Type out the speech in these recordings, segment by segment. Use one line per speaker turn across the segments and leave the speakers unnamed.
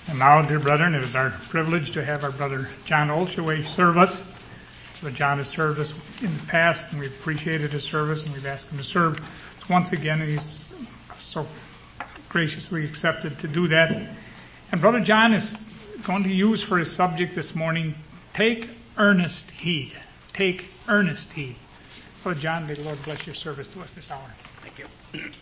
And now, dear brethren, it is our privilege to have our brother John Olsheway serve us. But John has served us in the past, and we've appreciated his service, and we've asked him to serve once again, and he's so graciously accepted to do that. And Brother John is going to use for his subject this morning, take earnest heed. Take earnest heed. Brother John, may the Lord bless your service to us this hour.
Thank you.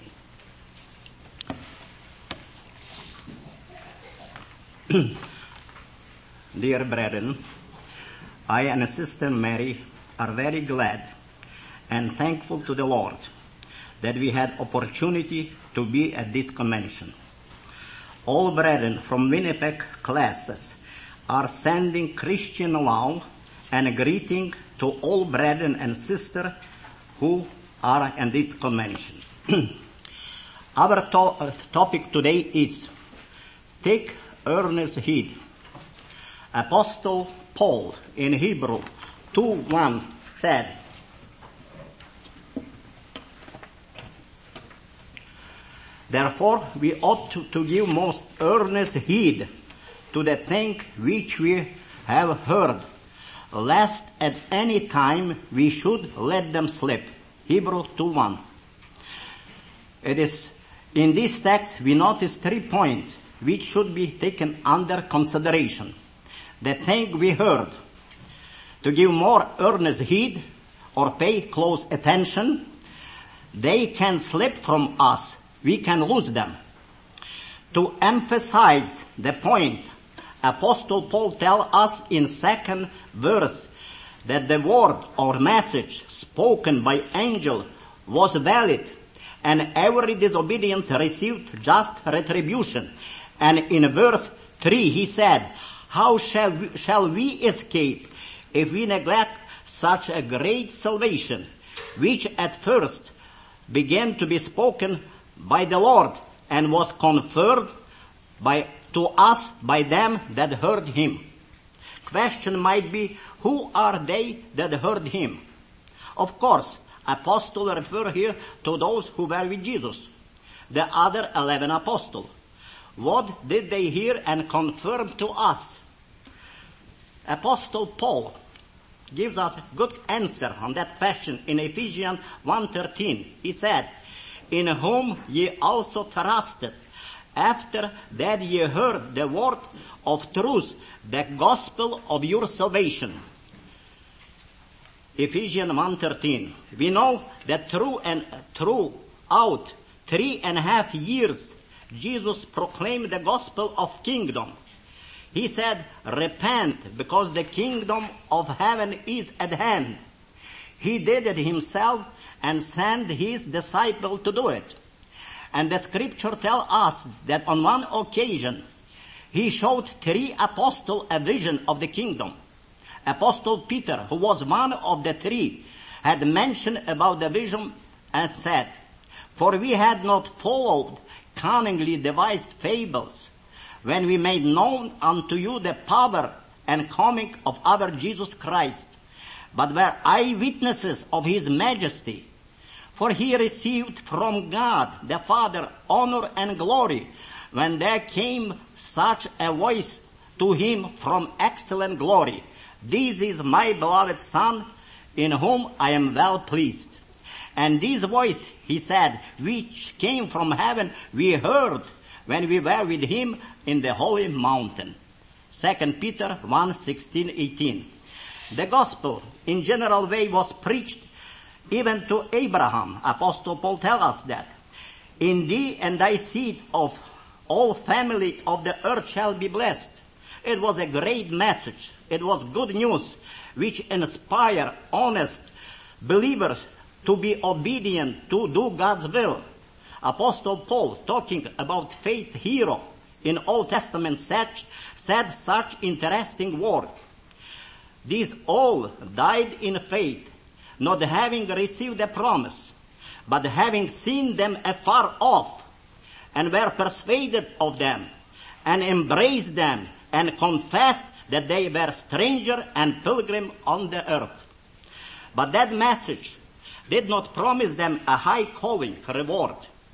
Dear brethren, I and Sister Mary are very glad and thankful to the Lord that we had opportunity to be at this convention. All brethren from Winnipeg classes are sending Christian love and greeting to all brethren and sisters who are in this convention. Our topic today is take earnest heed. Apostle Paul in Hebrew 2:1 said, therefore we ought to give most earnest heed to the thing which we have heard, lest at any time we should let them slip. Hebrew 2:1. It is in this text we notice 3 points which should be taken under consideration. The thing we heard, to give more earnest heed or pay close attention, they can slip from us. We can lose them. To emphasize the point, Apostle Paul tells us in 2nd verse that the word or message spoken by angel was valid, and every disobedience received just retribution. And in verse 3 he said, how shall we escape if we neglect such a great salvation, which at first began to be spoken by the Lord and was conferred to us by them that heard him? Question might be, who are they that heard him? Of course, apostles refer here to those who were with Jesus, the other 11 apostles. What did they hear and confirm to us? Apostle Paul gives us a good answer on that question in Ephesians 1:13. He said, in whom ye also trusted, after that ye heard the word of truth, the gospel of your salvation. Ephesians 1:13. We know that throughout 3.5 years, Jesus proclaimed the gospel of kingdom. He said, repent, because the kingdom of heaven is at hand. He did it himself and sent his disciple to do it. And the scripture tells us that on one occasion, he showed 3 apostles a vision of the kingdom. Apostle Peter, who was one of the 3, had mentioned about the vision and said, for we had not followed cunningly devised fables, when we made known unto you the power and coming of our Jesus Christ, but were eyewitnesses of his majesty. For he received from God the Father honor and glory, when there came such a voice to him from excellent glory, this is my beloved Son, in whom I am well pleased. And this voice, he said, which came from heaven, we heard when we were with him in the holy mountain. 2 Peter 1:16-18. The gospel in general way was preached even to Abraham. Apostle Paul tells us that. In thee and thy seed of all family of the earth shall be blessed. It was a great message. It was good news which inspired honest believers to be obedient, to do God's will. Apostle Paul, talking about faith hero in Old Testament, said such interesting words. These all died in faith, not having received the promise, but having seen them afar off, and were persuaded of them, and embraced them, and confessed that they were stranger and pilgrim on the earth. But that message did not promise them a high calling reward.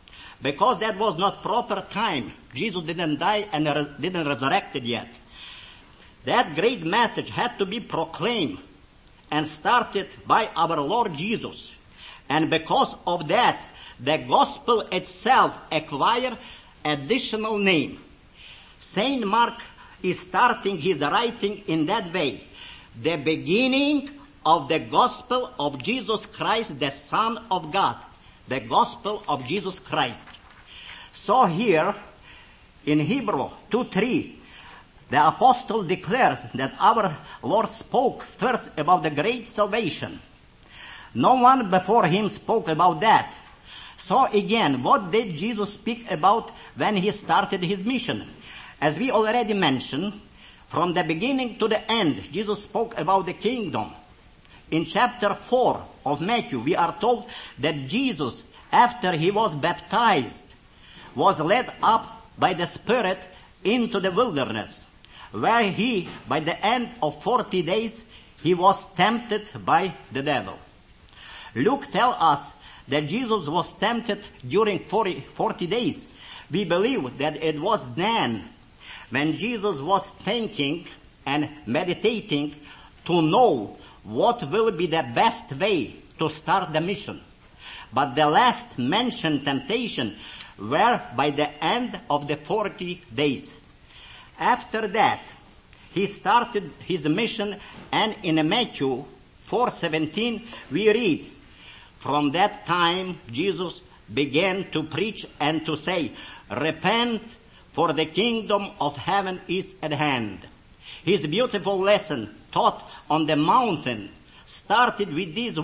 because that was not proper time. Jesus didn't die and didn't resurrected yet. That great message had to be proclaimed and started by our Lord Jesus. And because of that, the gospel itself acquired additional name. Saint Mark is starting his writing in that way. The beginning of the gospel of Jesus Christ, the Son of God. The gospel of Jesus Christ. So here, in Hebrew 2:3, the apostle declares that our Lord spoke first about the great salvation. No one before him spoke about that. So again, what did Jesus speak about when he started his mission? As we already mentioned, from the beginning to the end, Jesus spoke about the kingdom. In chapter 4 of Matthew, we are told that Jesus, after he was baptized, was led up by the Spirit into the wilderness, where he, by the end of 40 days, he was tempted by the devil. Luke tells us that Jesus was tempted during 40 days. We believe that it was then when Jesus was thinking and meditating to know what will be the best way to start the mission. But the last mentioned temptation were by the end of the 40 days. After that, he started his mission, and in Matthew 4:17 we read, from that time Jesus began to preach and to say, repent, for the kingdom of heaven is at hand. His beautiful lesson taught on the mountain started with these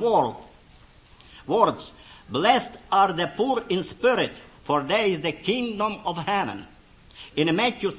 words, blessed are the poor in spirit, for there is the kingdom of heaven. In Matthew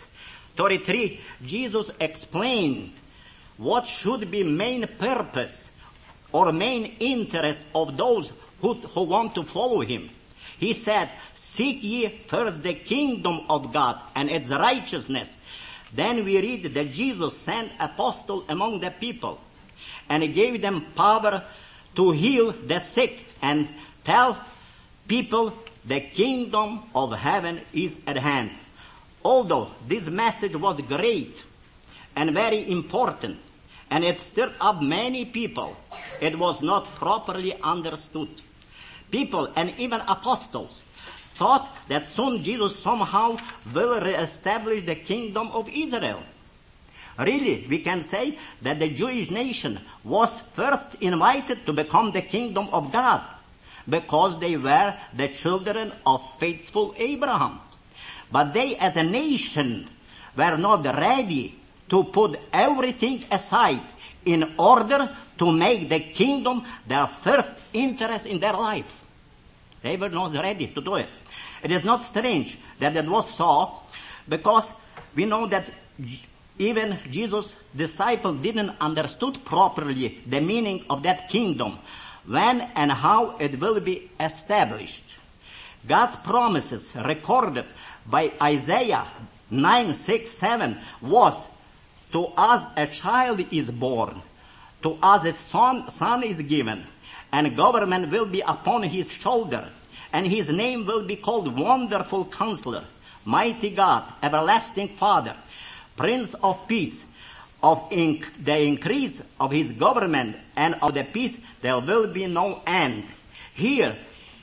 6:33, Jesus explained what should be main purpose or main interest of those who want to follow him. He said, seek ye first the kingdom of God and its righteousness. Then we read that Jesus sent apostles among the people and gave them power to heal the sick and tell people the kingdom of heaven is at hand. Although this message was great and very important, and it stirred up many people, it was not properly understood. People and even apostles thought that soon Jesus somehow will reestablish the kingdom of Israel. Really, we can say that the Jewish nation was first invited to become the kingdom of God because they were the children of faithful Abraham. But they as a nation were not ready to put everything aside in order to make the kingdom their first interest in their life. They were not ready to do it. It is not strange that it was so, because we know that even Jesus' disciples didn't understood properly the meaning of that kingdom, when and how it will be established. God's promises recorded by Isaiah 9:6-7 was, to us a child is born, to us a son is given, and government will be upon his shoulder, and his name will be called Wonderful Counselor, Mighty God, Everlasting Father, Prince of Peace. Of the increase of his government and of the peace there will be no end. Here,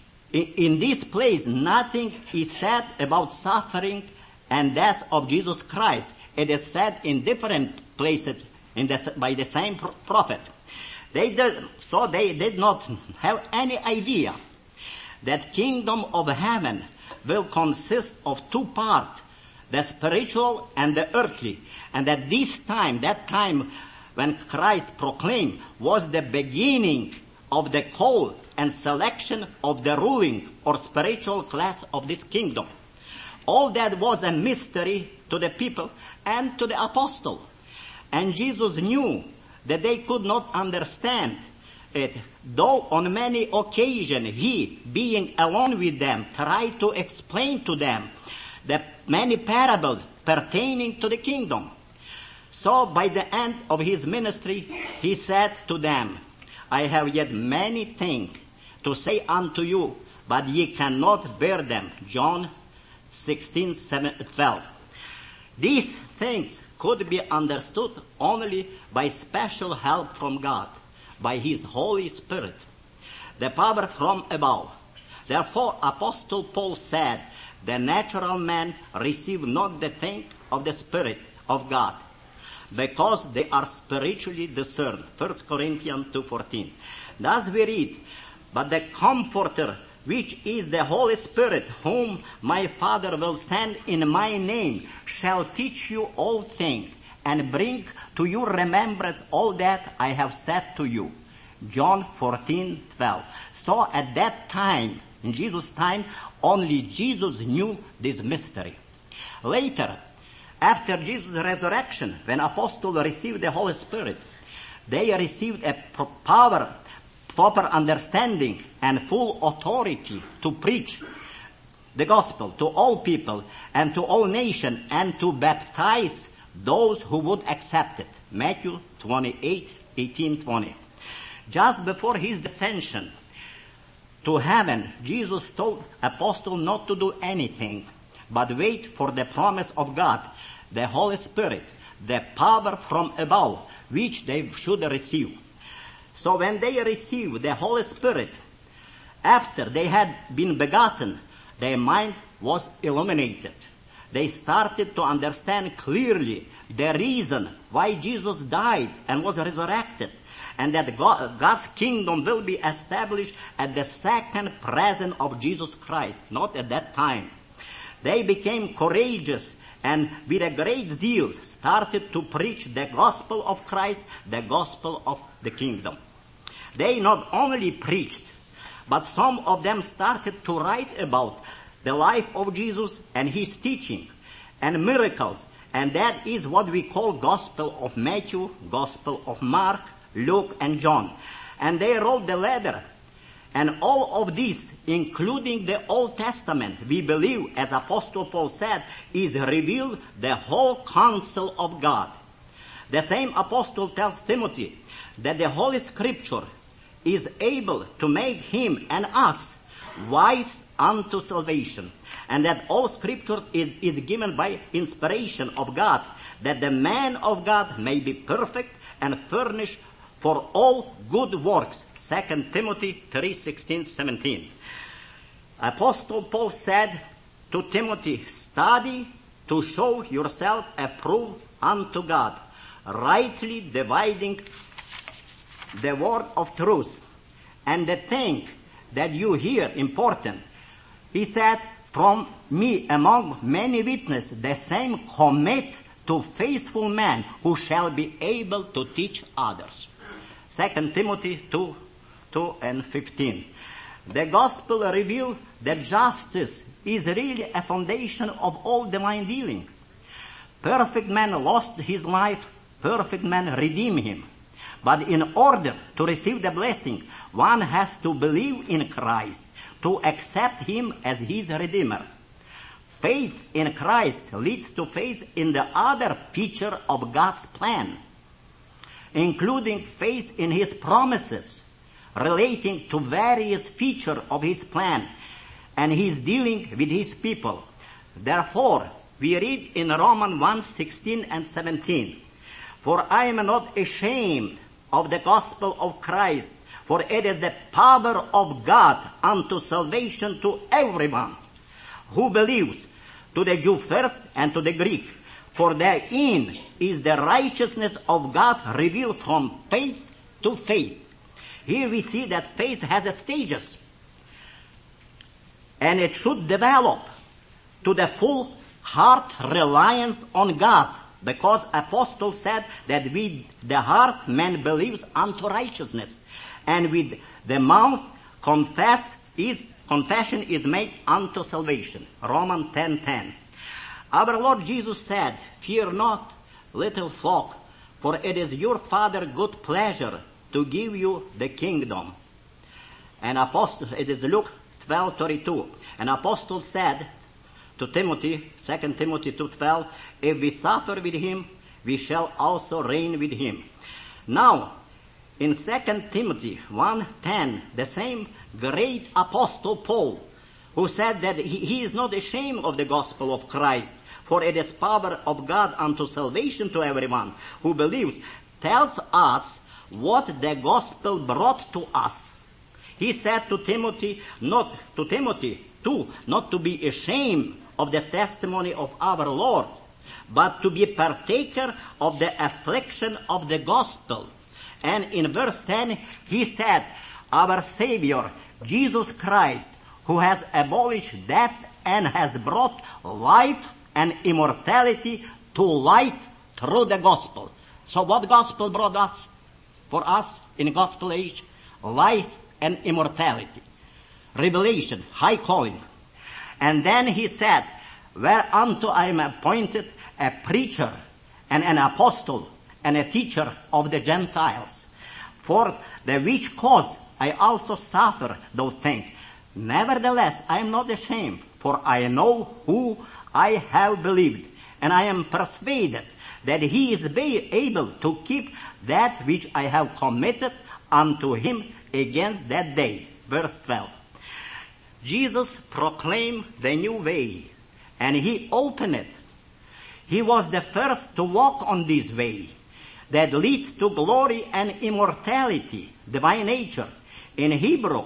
in this place, nothing is said about suffering and death of Jesus Christ. It is said in different places by the same prophet. They did not have any idea that kingdom of heaven will consist of two parts, the spiritual and the earthly, and that that time when Christ proclaimed, was the beginning of the call and selection of the ruling or spiritual class of this kingdom. All that was a mystery to the people and to the apostle. And Jesus knew that they could not understand it, though on many occasions he, being alone with them, tried to explain to them the many parables pertaining to the kingdom. So by the end of his ministry, he said to them, I have yet many things to say unto you, but ye cannot bear them. John 16:12. These things could be understood only by special help from God, by His Holy Spirit, the power from above. Therefore, Apostle Paul said, the natural man receive not the thing of the Spirit of God, because they are spiritually discerned. 1 Corinthians 2:14. Thus we read, but the Comforter, which is the Holy Spirit, whom my Father will send in my name, shall teach you all things, and bring to your remembrance all that I have said to you. John 14:12. So at that time, in Jesus' time, only Jesus knew this mystery. Later, after Jesus' resurrection, when apostles received the Holy Spirit, they received a power, proper understanding, and full authority to preach the gospel to all people and to all nations, and to baptize those who would accept it. Matthew 28:18-20. Just before his ascension to heaven, Jesus told apostles not to do anything, but wait for the promise of God, the Holy Spirit, the power from above, which they should receive. So when they received the Holy Spirit, after they had been begotten, their mind was illuminated. They started to understand clearly the reason why Jesus died and was resurrected, and that God's kingdom will be established at the second presence of Jesus Christ, not at that time. They became courageous and with a great zeal started to preach the gospel of Christ, the gospel of the kingdom. They not only preached, but some of them started to write about the life of Jesus and his teaching and miracles. And that is what we call Gospel of Matthew, Gospel of Mark, Luke, and John. And they wrote the letter. And all of this, including the Old Testament, we believe, as Apostle Paul said, is revealed the whole counsel of God. The same apostle tells Timothy that the Holy Scripture is able to make him and us wise unto salvation, and that all Scripture is given by inspiration of God, that the man of God may be perfect and furnished for all good works. 2 Timothy 3:16-17. Apostle Paul said to Timothy, study to show yourself approved unto God, rightly dividing the word of truth. And the thing that you hear important, he said, from me among many witnesses, the same commit to faithful men who shall be able to teach others. 2 Timothy 2:15. The gospel reveals that justice is really a foundation of all divine dealing. Perfect man lost his life, perfect man redeemed him. But in order to receive the blessing, one has to believe in Christ, to accept him as his Redeemer. Faith in Christ leads to faith in the other feature of God's plan, including faith in his promises, relating to various features of his plan and his dealing with his people. Therefore, we read in Romans 1:16-17, for I am not ashamed of the gospel of Christ, for it is the power of God unto salvation to everyone who believes, to the Jew first and to the Greek. For therein is the righteousness of God revealed from faith to faith. Here we see that faith has stages, and it should develop to the full heart reliance on God, because Apostle said that with the heart man believes unto righteousness, and with the mouth confession is made unto salvation. Romans 10:10. Our Lord Jesus said, fear not, little flock, for it is your Father good pleasure to give you the kingdom. And it is Luke 12:32. An apostle said to Timothy, 2 Timothy 2:12, if we suffer with him, we shall also reign with him. Now, In 2 Timothy 1:10, the same great apostle Paul, who said that he is not ashamed of the gospel of Christ, for it is power of God unto salvation to everyone who believes, tells us what the gospel brought to us. He said to Timothy, not to be ashamed of the testimony of our Lord, but to be partaker of the affliction of the gospel. And in verse 10, he said, our Savior, Jesus Christ, who has abolished death and has brought life and immortality to light through the gospel. So what gospel brought us? For us in gospel age? Life and immortality. Revelation, high calling. And then he said, whereunto I am appointed a preacher and an apostle and a teacher of the Gentiles. For the which cause I also suffer those things. Nevertheless, I am not ashamed, for I know who I have believed, and I am persuaded that he is able to keep that which I have committed unto him against that day. Verse 12. Jesus proclaimed the new way, and he opened it. He was the first to walk on this way that leads to glory and immortality, divine nature. In Hebrew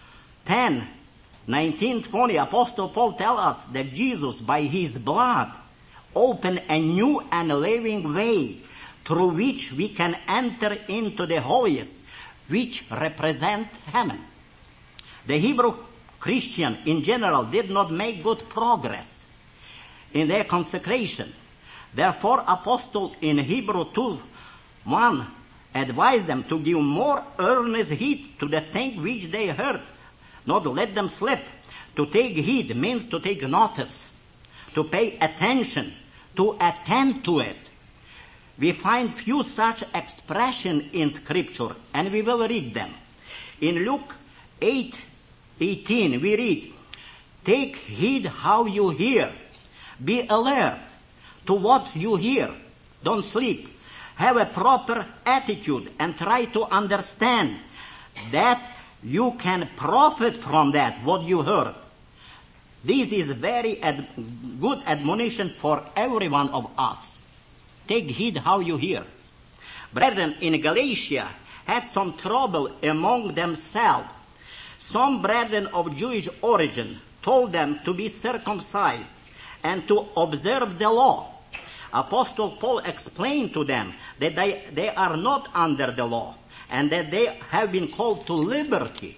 10:19-20, Apostle Paul tells us that Jesus, by his blood, opened a new and living way through which we can enter into the holiest, which represent heaven. The Hebrew Christian in general did not make good progress in their consecration. Therefore, Apostle in Hebrew 2:1 advised them to give more earnest heed to the thing which they heard, not to let them slip. To take heed means to take notice, to pay attention, to attend to it. We find few such expressions in Scripture, and we will read them. In Luke 8:18 we read, take heed how you hear. Be alert to what you hear. Don't sleep. Have a proper attitude and try to understand that you can profit from that, what you heard. This is very good admonition for every one of us. Take heed how you hear. Brethren in Galatia had some trouble among themselves. Some brethren of Jewish origin told them to be circumcised and to observe the law. Apostle Paul explained to them that they are not under the law and that they have been called to liberty.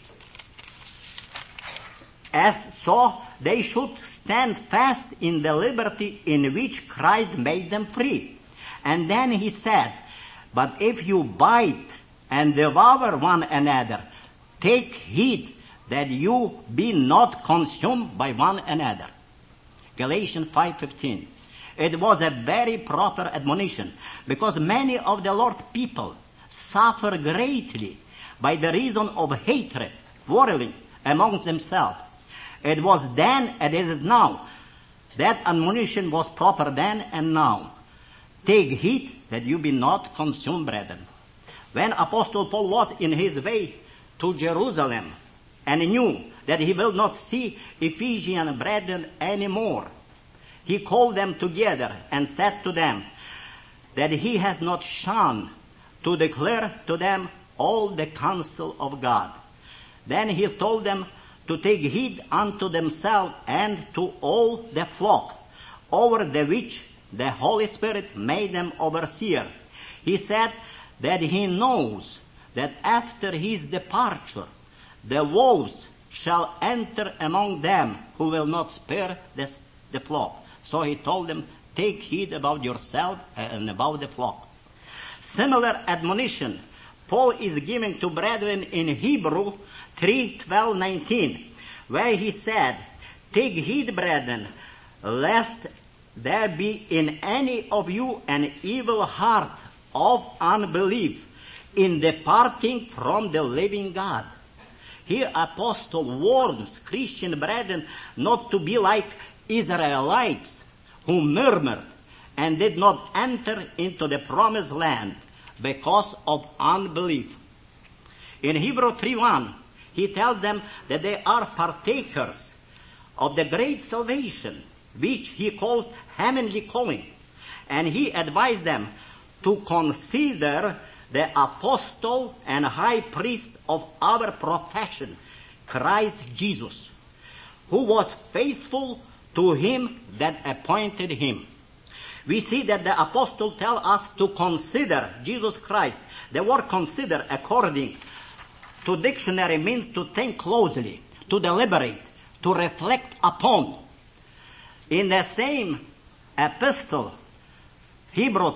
As so, they should stand fast in the liberty in which Christ made them free. And then he said, but if you bite and devour one another, take heed that you be not consumed by one another. Galatians 5:15. It was a very proper admonition, because many of the Lord's people suffer greatly by the reason of hatred, quarreling amongst themselves. It was then and it is now. That admonition was proper then and now. Take heed that you be not consumed, brethren. When Apostle Paul was in his way to Jerusalem and knew that he will not see Ephesian brethren anymore, he called them together and said to them that he has not shunned to declare to them all the counsel of God. Then he told them to take heed unto themselves and to all the flock, over the which the Holy Spirit made them overseer. He said that he knows that after his departure, the wolves shall enter among them who will not spare the flock. So he told them, take heed about yourself and about the flock. Similar admonition Paul is giving to brethren in Hebrew 3:12-19, where he said, take heed, brethren, lest there be in any of you an evil heart of unbelief in departing from the living God. Here Apostle warns Christian brethren not to be like Israelites who murmured and did not enter into the promised land because of unbelief. In Hebrew 3:1, he tells them that they are partakers of the great salvation, which he calls heavenly calling. And he advised them to consider the apostle and high priest of our profession, Christ Jesus, who was faithful to him that appointed him. We see that the apostle tells us to consider Jesus Christ. The word consider, according to dictionary, means to think closely, to deliberate, to reflect upon. In the same epistle, Hebrew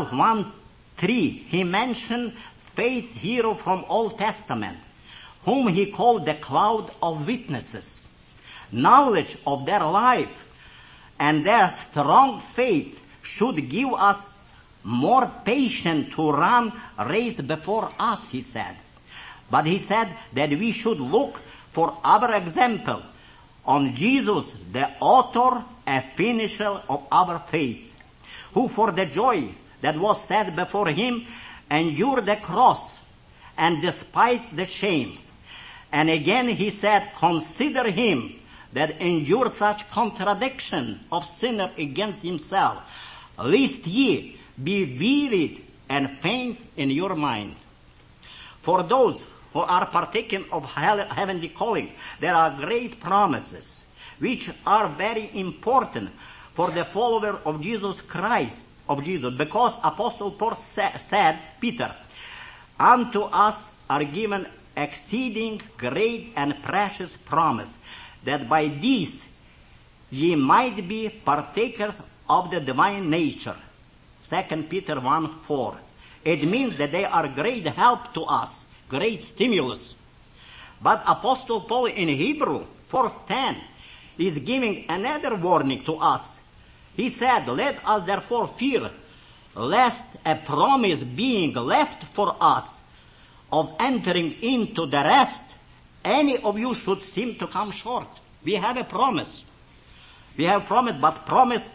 12:1-3, he mentioned faith hero from Old Testament, whom he called the cloud of witnesses. Knowledge of their life and their strong faith should give us more patience to run race before us, he said. But he said that we should look for our example on Jesus, the author and finisher of our faith, who for the joy that was set before him endured the cross and despite the shame. And again he said, consider him that endured such contradiction of sinner against himself, lest ye be wearied and faint in your mind. For those who are partaking of heavenly calling, there are great promises which are very important for the follower of Jesus Christ, because Apostle Paul said, Peter, unto us are given exceeding great and precious promise, that by these ye might be partakers of the divine nature. 2 Peter 1:4. It means that they are great help to us, great stimulus. But Apostle Paul in Hebrew 4:10 is giving another warning to us. He said, let us therefore fear, lest a promise being left for us of entering into the rest, any of you should seem to come short. We have a promise. We have promise, but promise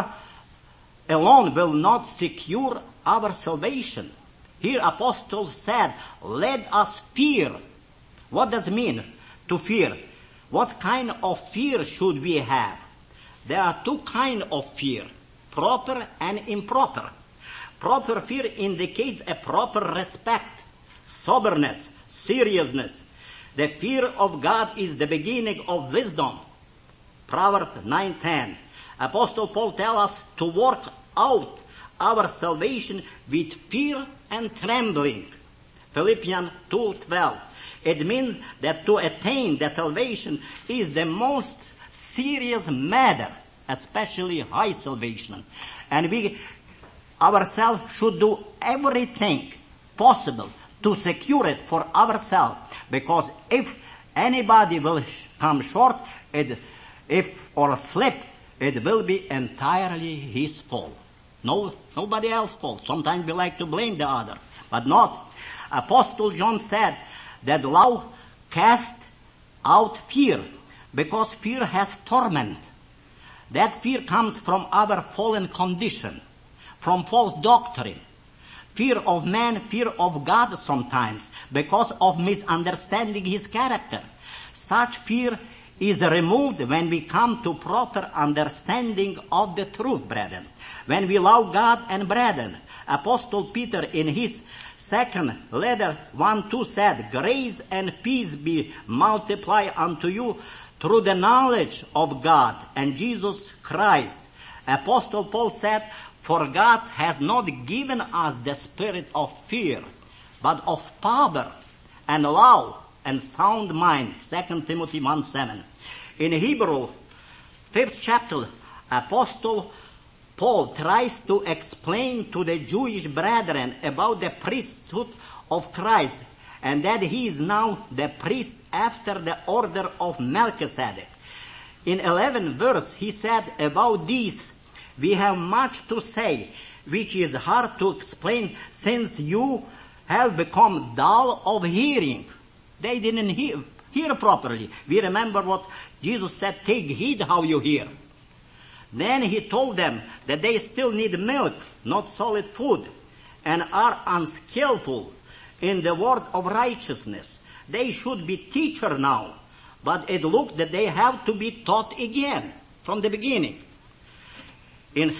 alone will not secure our salvation. Here Apostle said, let us fear. What does it mean to fear? What kind of fear should we have? There are two kinds of fear, proper and improper. Proper fear indicates a proper respect, soberness, seriousness. The fear of God is the beginning of wisdom. Proverbs 9:10. Apostle Paul tells us to work out our salvation with fear and trembling. Philippians 2:12. It means that to attain the salvation is the most serious matter, especially high salvation. And we ourselves should do everything possible to secure it for ourselves, because if anybody will come short, or slip, it will be entirely his fault. Nobody else's fault. Sometimes we like to blame the other, but not. Apostle John said that love casts out fear, because fear has torment. That fear comes from our fallen condition, from false doctrine. Fear of man, fear of God sometimes, because of misunderstanding his character. Such fear is removed when we come to proper understanding of the truth, brethren. When we love God and brethren. Apostle Peter in his second letter 1:2 said, grace and peace be multiplied unto you through the knowledge of God and Jesus Christ. Apostle Paul said, for God has not given us the spirit of fear, but of power and love and sound mind. 2 Timothy 1:7. In Hebrew 5th chapter, Apostle Paul tries to explain to the Jewish brethren about the priesthood of Christ, and that he is now the priest after the order of Melchizedek. In 11th verse, he said, about these we have much to say, which is hard to explain, since you have become dull of hearing. They didn't hear properly. We remember what Jesus said, take heed how you hear. Then he told them that they still need milk, not solid food, and are unskillful in the word of righteousness. They should be teacher now, but it looks that they have to be taught again from the beginning. In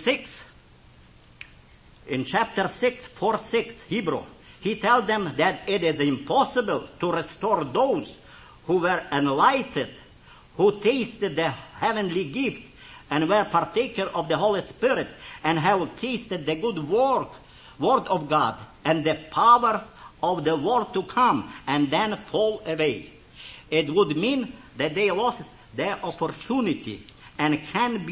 chapter 6, 4:6 Hebrew, he tells them that it is impossible to restore those who were enlightened, who tasted the heavenly gift and were partaker of the Holy Spirit and have tasted the good word of God and the powers of the world to come and then fall away. It would mean that they lost their opportunity and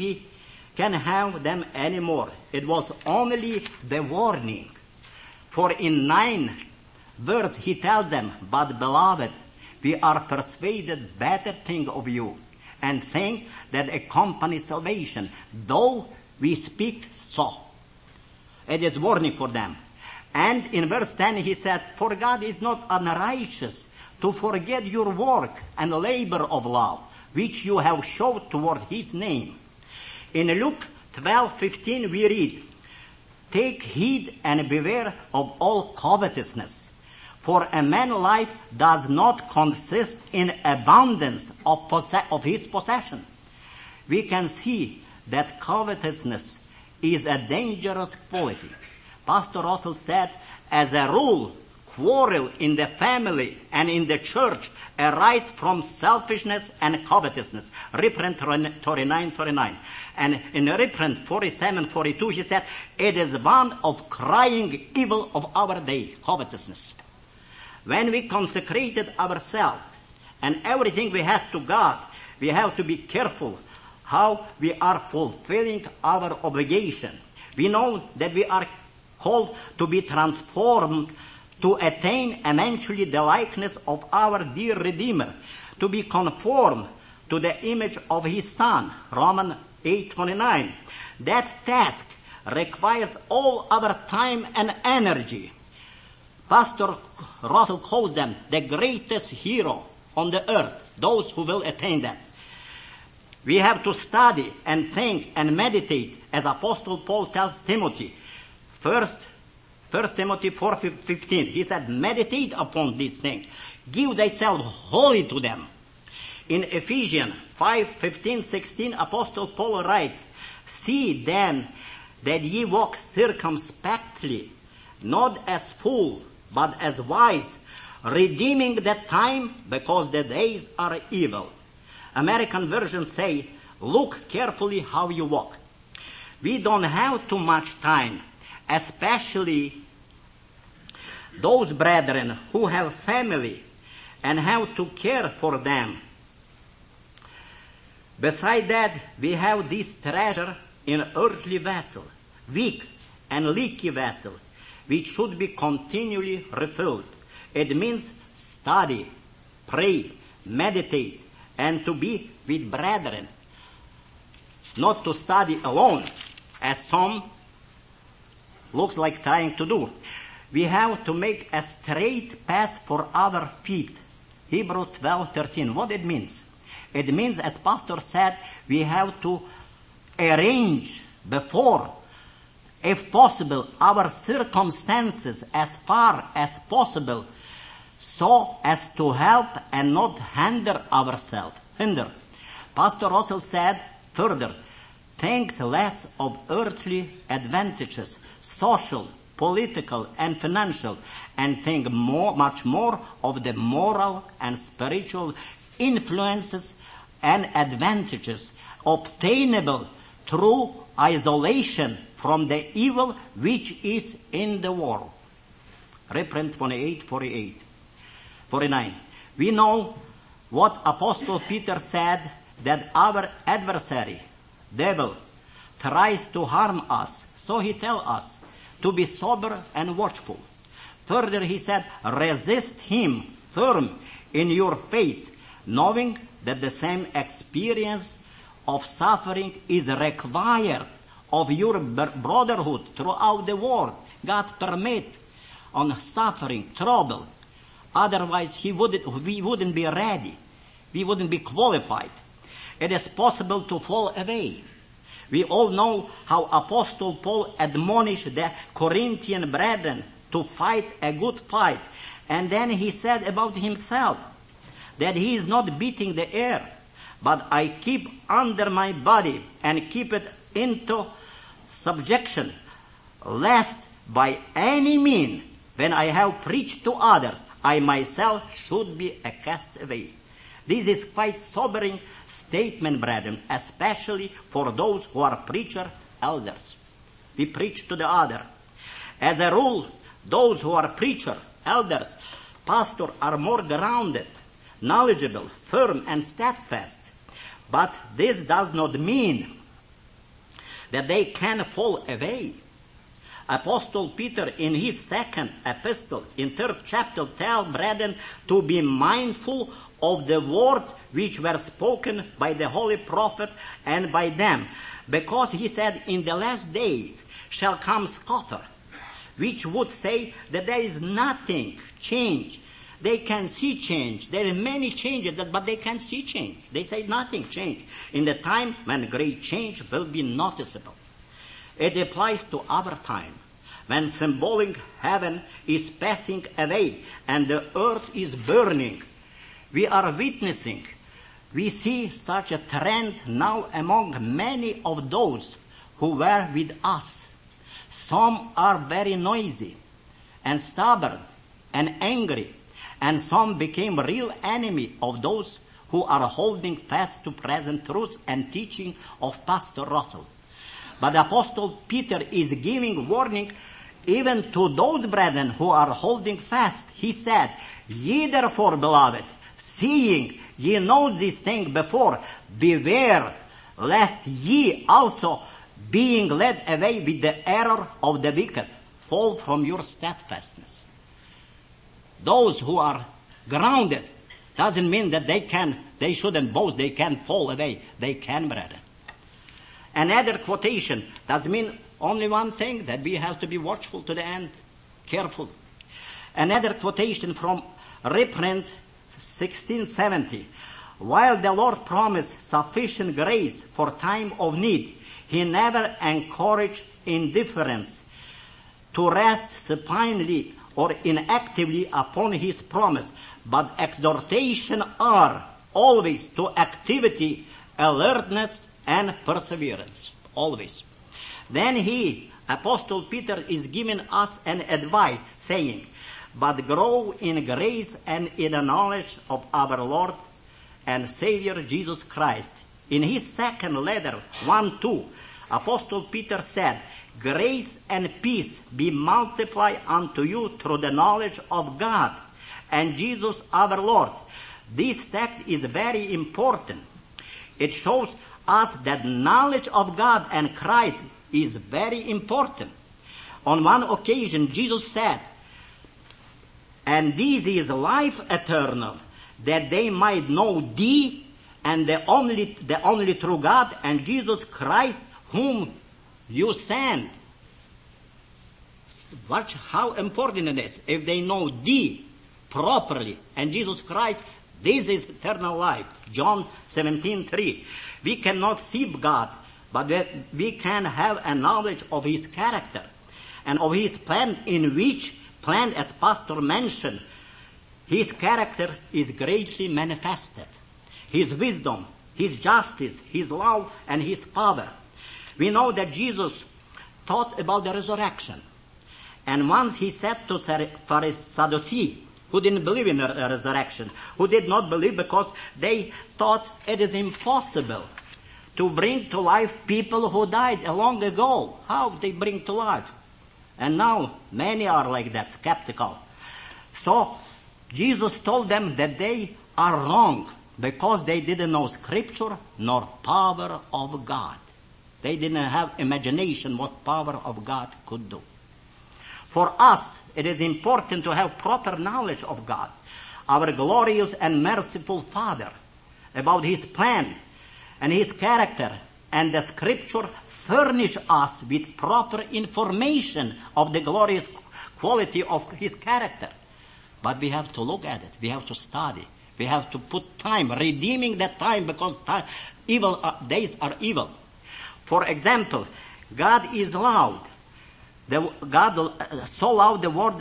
can have them anymore. It was only the warning. For in 9 words he tells them, but beloved, we are persuaded better thing of you, and think that accompany salvation, though we speak so. It is warning for them. And in verse 10 he said, for God is not unrighteous to forget your work and labor of love, which you have shown toward his name. In Luke 12:15 we read, take heed and beware of all covetousness, for a man's life does not consist in abundance of his possession. We can see that covetousness is a dangerous quality. Pastor Russell said, as a rule, quarrel in the family and in the church arise from selfishness and covetousness. Reprint 39:39. And in reprint 47:42 he said, it is one of crying evil of our day, covetousness. When we consecrated ourselves and everything we had to God, we have to be careful how we are fulfilling our obligation. We know that we are called to be transformed to attain eventually the likeness of our dear Redeemer, to be conformed to the image of his Son, Romans 8:29. That task requires all our time and energy. Pastor Russell calls them the greatest hero on the earth, those who will attain that. We have to study and think and meditate, as Apostle Paul tells Timothy. First Timothy 4:15, he said, meditate upon these things. Give thyself wholly to them. In Ephesians 5:15-16, Apostle Paul writes, see then that ye walk circumspectly, not as fools, but as wise, redeeming the time, because the days are evil. American versions say, look carefully how you walk. We don't have too much time, especially those brethren who have family and have to care for them. Beside that, we have this treasure in earthly vessel, weak and leaky vessel, which should be continually refilled. It means study, pray, meditate, and to be with brethren. Not to study alone, as some looks like trying to do. We have to make a straight path for our feet. Hebrews 12:13. What it means? It means, as Pastor said, we have to arrange before, if possible, our circumstances as far as possible, so as to help and not hinder ourselves. Pastor Russell said further, think less of earthly advantages, social, political, and financial, and think much more of the moral and spiritual influences and advantages obtainable through isolation from the evil which is in the world. Reprint 48:49. We know what Apostle Peter said, that our adversary, devil, tries to harm us. So he tells us to be sober and watchful. Further he said, resist him firm in your faith, knowing that the same experience of suffering is required of your brotherhood throughout the world. God permit on suffering, trouble. Otherwise we wouldn't be ready. We wouldn't be qualified. It is possible to fall away. We all know how Apostle Paul admonished the Corinthian brethren to fight a good fight And then he said about himself that he is not beating the air, but I keep under my body and keep it into subjection, lest by any means, when I have preached to others, I myself should be a castaway. This is quite sobering statement, brethren, especially for those who are preacher elders. We preach to the other. As a rule, those who are preacher elders, pastors are more grounded, knowledgeable, firm, and steadfast. But this does not mean that they can fall away. Apostle Peter, in his second epistle, in 3rd chapter, tells brethren to be mindful of the word which were spoken by the holy prophet and by them. Because he said, in the last days shall come scoffer, which would say that there is nothing change. They can see change. There are many changes, but they can see change. They say nothing change. In the time when great change will be noticeable. It applies to our time, when symbolic heaven is passing away and the earth is burning. We are witnessing. We see such a trend now among many of those who were with us. Some are very noisy and stubborn and angry, and some became real enemy of those who are holding fast to present truth and teaching of Pastor Russell. But Apostle Peter is giving warning even to those brethren who are holding fast. He said, ye therefore, beloved, seeing ye know these things before, beware lest ye also, being led away with the error of the wicked, fall from your steadfastness. Those who are grounded doesn't mean that they shouldn't boast, they can fall away. They can, brethren. Another quotation does mean only one thing, that we have to be watchful to the end, careful. Another quotation from reprint 1670. While the Lord promised sufficient grace for time of need, he never encouraged indifference to rest supinely or inactively upon his promise, but exhortation are always to activity, alertness, and perseverance. Always. Then Apostle Peter, is giving us an advice, saying, but grow in grace and in the knowledge of our Lord and Savior Jesus Christ. In his second letter, 1:2, Apostle Peter said, grace and peace be multiplied unto you through the knowledge of God and Jesus our Lord. This text is very important. It shows us that knowledge of God and Christ is very important. On one occasion, Jesus said, and this is life eternal, that they might know thee and the only true God and Jesus Christ whom you sent. Watch how important it is. If they know thee properly and Jesus Christ, this is eternal life. John 17:3. We cannot see God, but we can have a knowledge of his character and of his plan, in which plan, as Pastor mentioned, his character is greatly manifested. His wisdom, his justice, his love, and his power. We know that Jesus taught about the resurrection. And once he said to Sadducees, who didn't believe in the resurrection, who did not believe because they thought it is impossible to bring to life people who died long ago. How they bring to life? And now many are like that, skeptical. So Jesus told them that they are wrong because they didn't know Scripture nor power of God. They didn't have imagination what power of God could do. For us, it is important to have proper knowledge of God, our glorious and merciful Father, about his plan and his character, and the Scripture furnish us with proper information of the glorious quality of his character. But we have to look at it. We have to study. We have to put time, redeeming that time, because days are evil. For example, God is loud. God so loved the world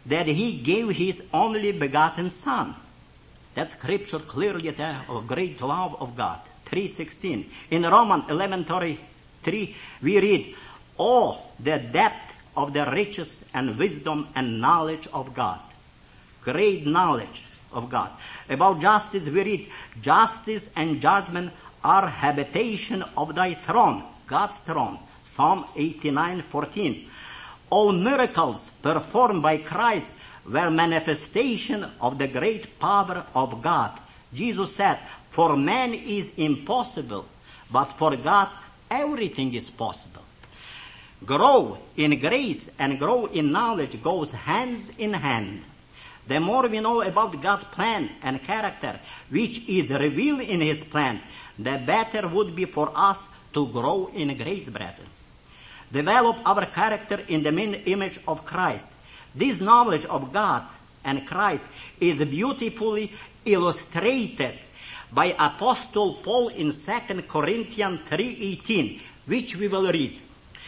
that he gave his only begotten Son. That scripture clearly tells of great love of God. 3:16. In Romans 11:33, we read, "Oh, the depth of the riches and wisdom and knowledge of God." Great knowledge of God. About justice, we read, "Justice and judgment are habitation of thy throne," God's throne. Psalm 89:14. All miracles performed by Christ were manifestation of the great power of God. Jesus said, "For man is impossible, but for God everything is possible." Grow in grace and grow in knowledge goes hand in hand. The more we know about God's plan and character, which is revealed in His plan, the better would be for us to grow in grace, brethren. Develop our character in the image of Christ. This knowledge of God and Christ is beautifully illustrated by Apostle Paul in 2 Corinthians 3:18, which we will read.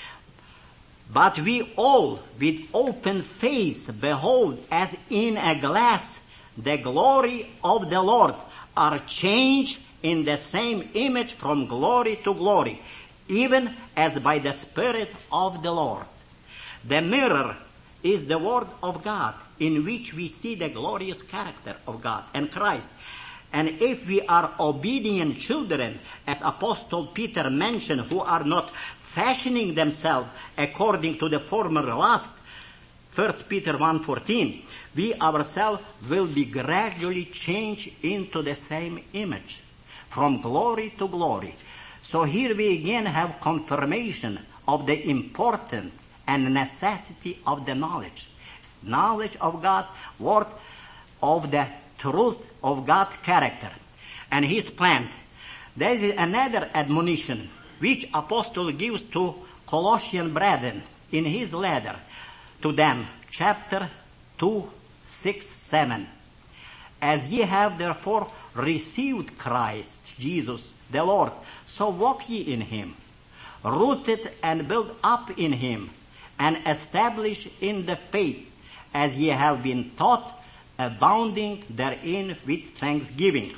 "But we all, with open face, behold as in a glass the glory of the Lord, are changed in the same image from glory to glory, even as by the Spirit of the Lord." The mirror is the Word of God, in which we see the glorious character of God and Christ. And if we are obedient children, as Apostle Peter mentioned, who are not fashioning themselves according to the former lust, 1 Peter 1:14, we ourselves will be gradually changed into the same image, from glory to glory. So here we again have confirmation of the importance and necessity of the knowledge. Knowledge of God, word of the truth of God's character and His plan. There is another admonition which Apostle gives to Colossian brethren in his letter to them, chapter 2, 6, 7. "As ye have therefore received Christ Jesus the Lord, so walk ye in Him, rooted and built up in Him, and established in the faith, as ye have been taught, abounding therein with thanksgiving."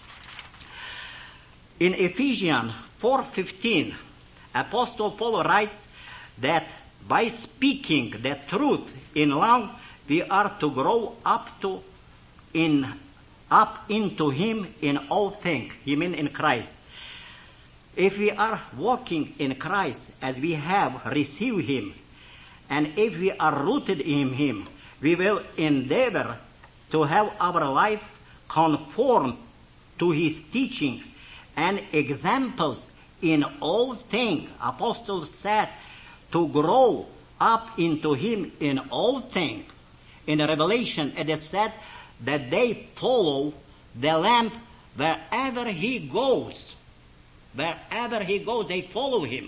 In Ephesians 4:15, Apostle Paul writes that by speaking the truth in love, we are to grow up into Him in all things. He means in Christ. If we are walking in Christ as we have received Him, and if we are rooted in Him, we will endeavor to have our life conform to His teaching and examples in all things. Apostle said to grow up into Him in all things. In Revelation it is said that they follow the Lamb wherever He goes. Wherever He goes, they follow Him.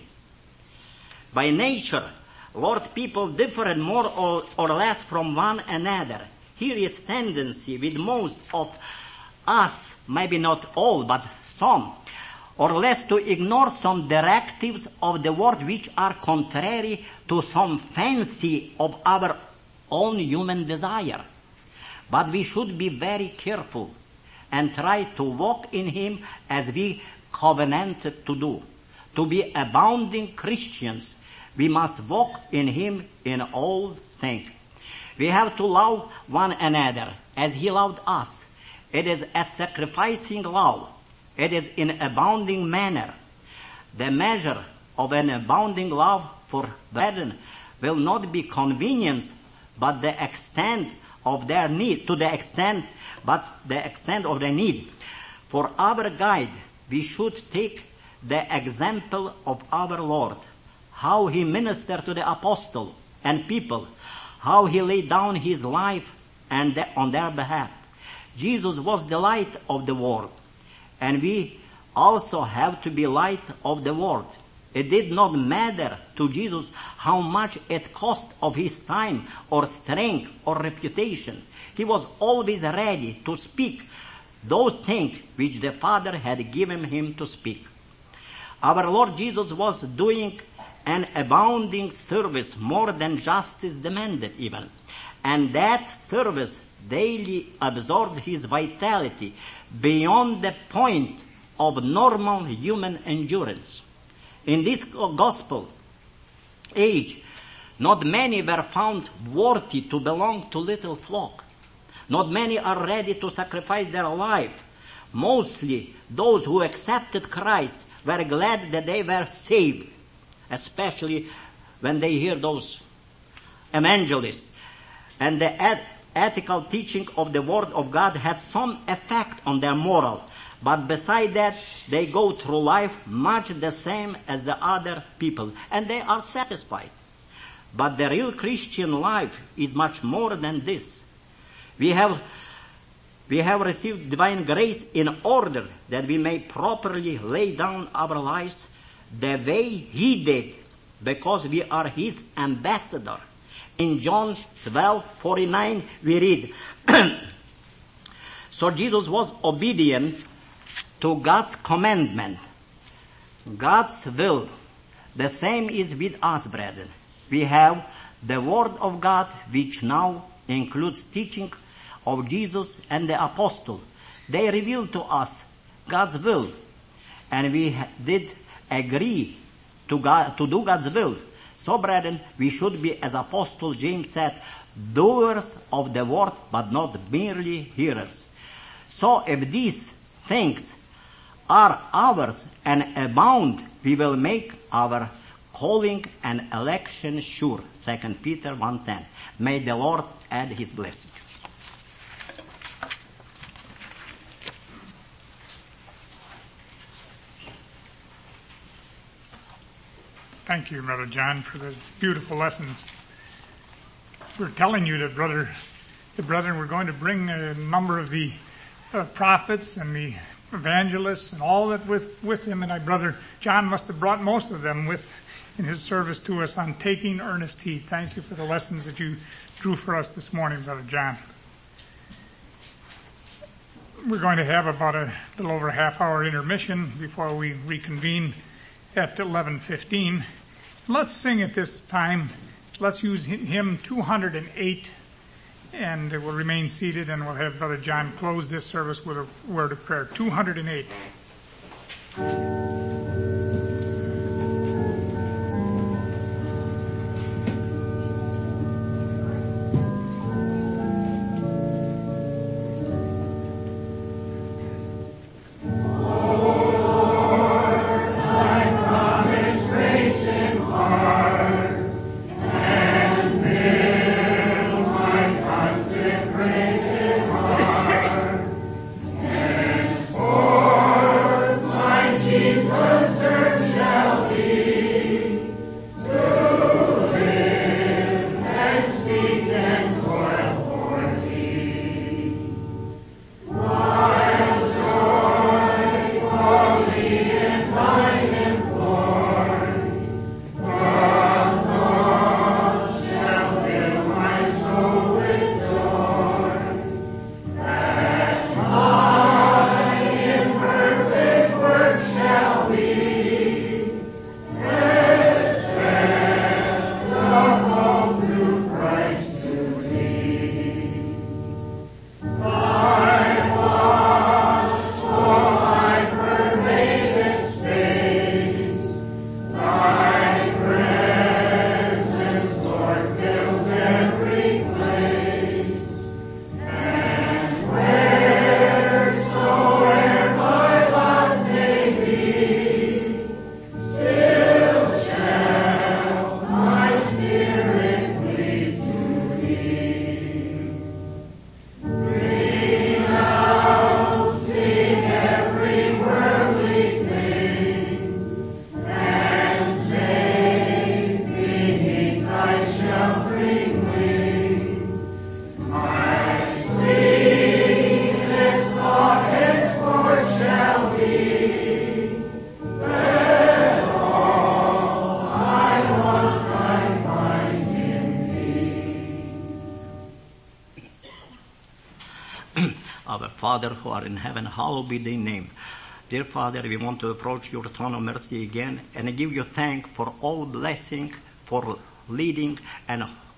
By nature, Lord's people differ more or less from one another. Here is tendency with most of us, maybe not all, but some, or less to ignore some directives of the word which are contrary to some fancy of our own human desire. But we should be very careful and try to walk in Him as we covenanted to do. To be abounding Christians, we must walk in Him in all things. We have to love one another as He loved us. It is a sacrificing love. It is in abounding manner. The measure of an abounding love for brethren will not be convenience, but the extent of their need, the extent of their need. For our guide, we should take the example of our Lord, how He ministered to the apostle and people, how He laid down His life on their behalf. Jesus was the light of the world, and we also have to be light of the world. It did not matter to Jesus how much it cost of His time or strength or reputation. He was always ready to speak those things which the Father had given Him to speak. Our Lord Jesus was doing an abounding service more than justice demanded even. and that service daily absorbed his vitality beyond the point of normal human endurance. In this gospel age, not many were found worthy to belong to little flock. Not many are ready to sacrifice their life. Mostly those who accepted Christ were glad that they were saved, especially when they hear those evangelists. And the ethical teaching of the Word of God had some effect on their moral. But beside that, they go through life much the same as the other people, and they are satisfied. But the real Christian life is much more than this. We have received divine grace in order that we may properly lay down our lives the way He did, because we are His ambassador. In John 12:49 we read, so Jesus was obedient to God's commandment, God's will. The same is with us, brethren. We have the Word of God, which now includes teaching of Jesus and the apostle. They reveal to us God's will, and we did agree to do God's will. So, brethren, we should be, as Apostle James said, doers of the word, but not merely hearers. So, if these things are ours and abound, we will make our calling and election sure. 2 Peter 1:10. May the Lord add His blessing.
Thank you, Brother John, for the beautiful lessons. We're telling you that the brethren were going to bring a number of the prophets and the evangelists and all that with him, and Brother John must have brought most of them with in his service to us on taking earnest heed. Thank you for the lessons that you drew for us this morning, Brother John. We're going to have about a little over a half-hour intermission before we reconvene at 11:15. Let's sing at this time. Let's use hymn 208, and we'll remain seated, and we'll have Brother John close this service with a word of prayer. 208.
Father who art in heaven, hallowed be thy name. Dear Father, we want to approach your throne of mercy again and give you thanks for all blessing, for leading and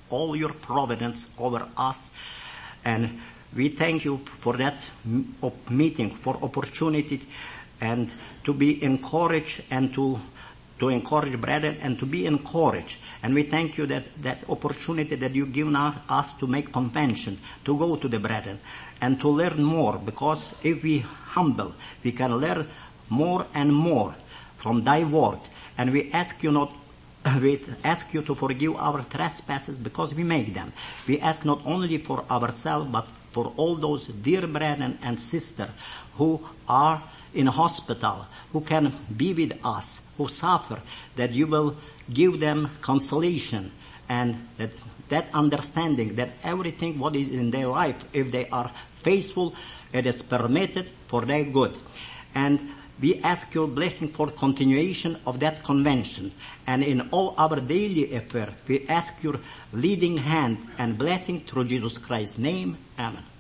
all your providence over us. And we thank you for that meeting, for opportunity, and to be encouraged and to encourage brethren and to be encouraged. And we thank you that opportunity that you've given us to make convention, to go to the brethren and to learn more, because if we humble, we can learn more and more from thy word. And we ask you to forgive our trespasses because we make them. We ask not only for ourselves, but for all those dear brethren and sisters who are in hospital, who can be with us, who suffer, that you will give them consolation and that understanding that everything what is in their life, if they are faithful, it is permitted for their good. And we ask your blessing for continuation of that convention. And in all our daily affairs, we ask your leading hand and blessing through Jesus Christ's name. Amen.